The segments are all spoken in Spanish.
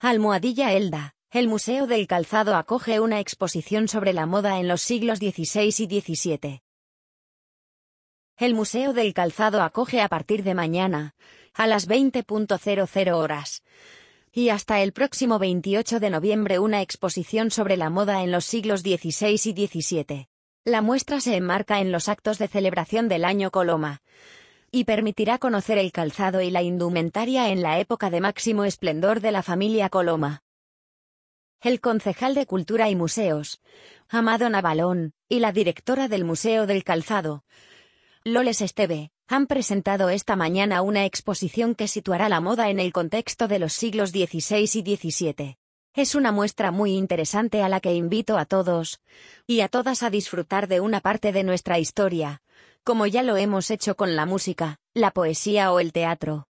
Almohadilla Elda. El Museo del Calzado acoge una exposición sobre la moda en los siglos XVI y XVII. El Museo del Calzado acoge a partir de mañana, a las 20:00 horas, y hasta el próximo 28 de noviembre una exposición sobre la moda en los siglos XVI y XVII. La muestra se enmarca en los actos de celebración del Año Coloma, y permitirá conocer el calzado y la indumentaria en la época de máximo esplendor de la familia Coloma. El concejal de Cultura y Museos, Amado Navalón, y la directora del Museo del Calzado, Loles Esteve, han presentado esta mañana una exposición que situará la moda en el contexto de los siglos XVI y XVII. Es una muestra muy interesante a la que invito a todos y a todas a disfrutar de una parte de nuestra historia, como ya lo hemos hecho con la música, la poesía o el teatro.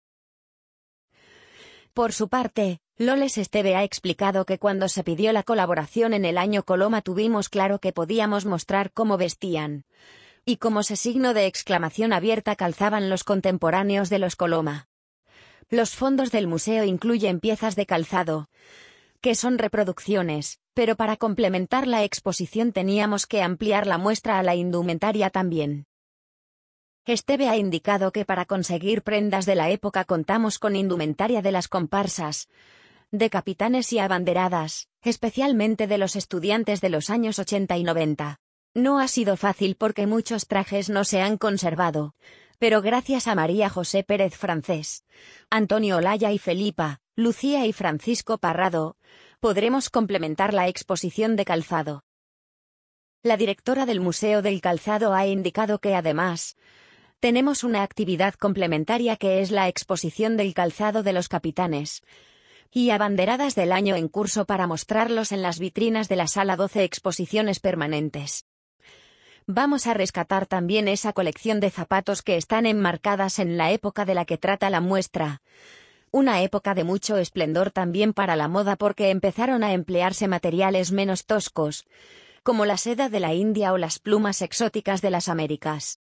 Por su parte, Loles Esteve ha explicado que cuando se pidió la colaboración en el Año Coloma tuvimos claro que podíamos mostrar cómo vestían, y cómo signo de exclamación abierta calzaban los contemporáneos de los Coloma. Los fondos del museo incluyen piezas de calzado, que son reproducciones, pero para complementar la exposición teníamos que ampliar la muestra a la indumentaria también. Esteve ha indicado que para conseguir prendas de la época contamos con indumentaria de las comparsas, de capitanes y abanderadas, especialmente de los estudiantes de los años 80 y 90. No ha sido fácil porque muchos trajes no se han conservado, pero gracias a María José Pérez Francés, Antonio Olaya y Felipa, Lucía y Francisco Parrado, podremos complementar la exposición de calzado. La directora del Museo del Calzado ha indicado que además, tenemos una actividad complementaria que es la exposición del calzado de los capitanes y abanderadas del año en curso para mostrarlos en las vitrinas de la Sala 12 Exposiciones Permanentes. Vamos a rescatar también esa colección de zapatos que están enmarcadas en la época de la que trata la muestra, una época de mucho esplendor también para la moda porque empezaron a emplearse materiales menos toscos, como la seda de la India o las plumas exóticas de las Américas.